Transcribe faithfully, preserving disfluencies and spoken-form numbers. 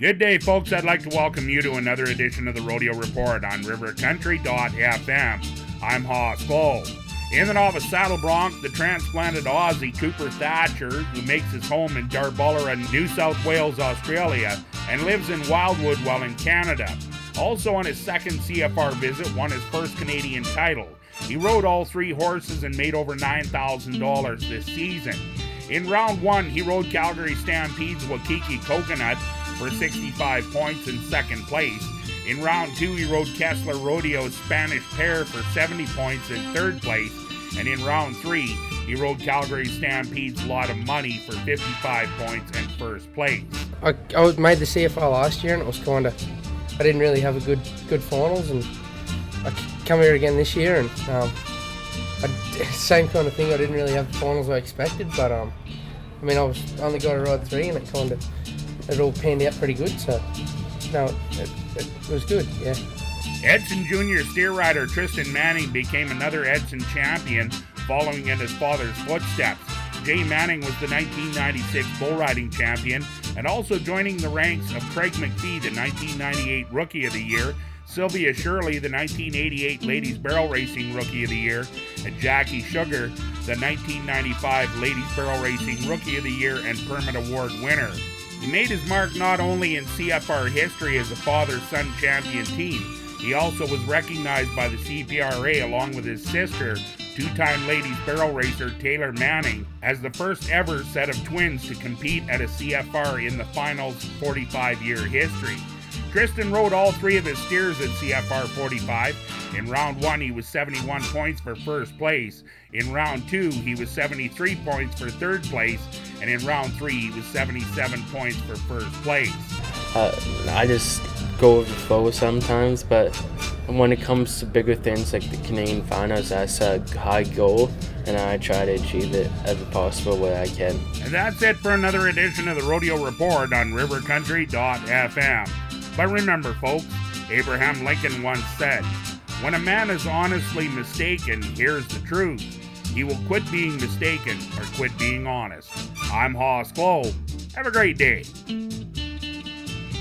Good day, folks. I'd like to welcome you to another edition of the Rodeo Report on river country dot f m. I'm Hoss Cole. In the novice saddle bronc, the transplanted Aussie Cooper Thatcher, who makes his home in Darbullera, New South Wales, Australia, and lives in Wildwood while in Canada. Also on his second C F R visit, won his first Canadian title. He rode all three horses and made over nine thousand dollars this season. In round one, he rode Calgary Stampede's Waikiki Coconut for sixty-five points in second place. In round two, he rode Kessler Rodeo's Spanish Pear for seventy points in third place. And in round three, he rode Calgary Stampede's Lot of Money for fifty-five points in first place. I, I made the C F R last year and it was kind of, I didn't really have a good good finals, and I come here again this year and um, I, same kind of thing. I didn't really have the finals I expected, but um, I mean I was only got to ride three and it kind of it all panned out pretty good. So no, it, it, it was good. Yeah. Edson Junior steer rider Tristan Manning became another Edson champion, following in his father's footsteps. Jay Manning was the nineteen ninety-six bull riding champion, and also joining the ranks of Craig McPhee, the nineteen ninety-eight Rookie of the Year, Sylvia Shirley, the nineteen eighty-eight Ladies Barrel Racing Rookie of the Year, and Jackie Sugar, the nineteen ninety-five Ladies Barrel Racing Rookie of the Year and Permit Award winner. He made his mark not only in C F R history as a father-son champion team, he also was recognized by the C P R A along with his sister, two-time Ladies Barrel Racer Taylor Manning, as the first ever set of twins to compete at a C F R in the finals forty-five year history. Tristan rode all three of his steers at C F R forty-five. In round one, he was seventy-one points for first place. In round two, he was seventy-three points for third place. And in round three, he was seventy-seven points for first place. Uh, I just go with the flow sometimes, but when it comes to bigger things like the Canadian finals, that's a high goal, and I try to achieve it every possible way I can. And that's it for another edition of the Rodeo Report on river country dot f m. But remember, folks, Abraham Lincoln once said, "When a man is honestly mistaken, here's the truth. He will quit being mistaken or quit being honest." I'm Hoss Cole. Have a great day.